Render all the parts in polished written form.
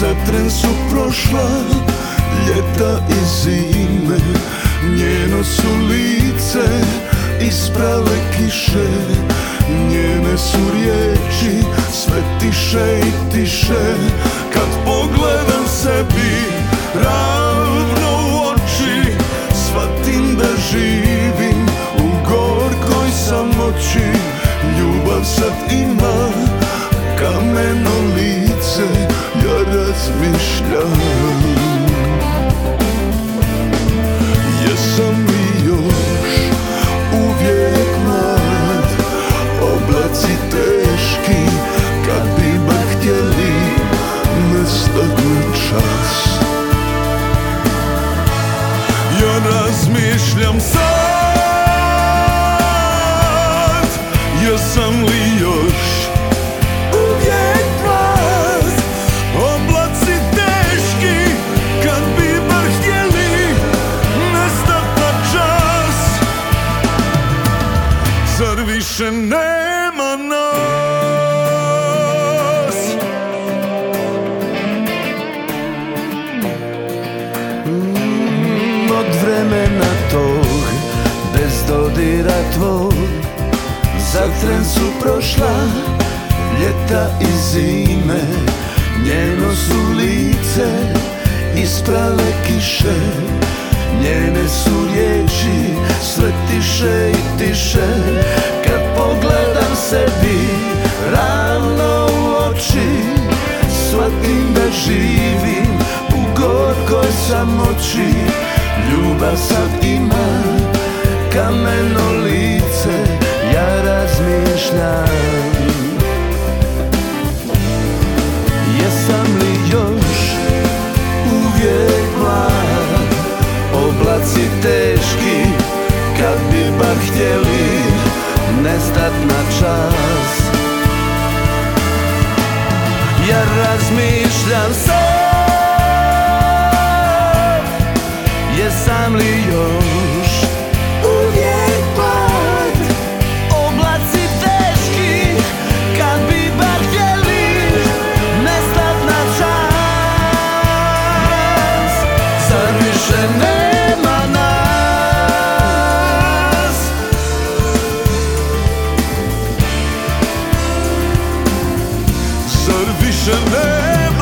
Za tren su prošla ljeta i zime, njeno su lice isprale kiše, njene su riječi sve tiše i tiše. Kad pogledam sebi ravno u oči, shvatim da živim u gorkoj samoći. Ljubav sad ima kameno lice, ja razmišljam, jesam li još uvijek mlad? Oblaci teški, kad bi bar htjeli nestat na čas. Ja razmišljam sad, jesam li još uvijek mlad? Oblaci teški, kad bi bar htjeli nestat na čas. Zar više nema nas? Od vremena tog, bez dodira tvog, za tren su prošla ljeta i zime, njeno su lice isprale kiše, njene su riječi sve tiše i tiše. Kad pogledam sebi ravno u oči, shvatim da živim u gorkoj samoći. Ljubav sad ima kameno lice, ja razmišljam, jesam li još uvijek mlad? Oblaci teški, kad bi bar htjeli nestat na čas. Ja razmišljam sad, jesam li još uvijek mlad? Oblaci teški, kad bi bar htjeli nestat na čas. Zar više nema nas? Zar više nema nas?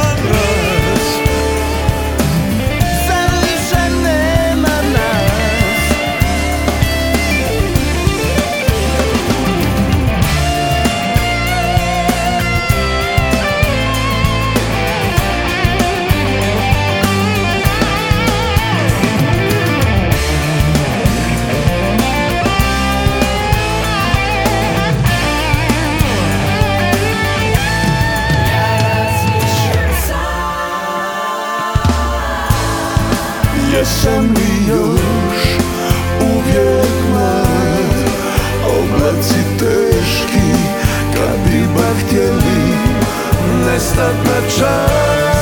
Jesam li još uvijek mlad? Oblaci teški, kad bi bar htjeli nestat na čas.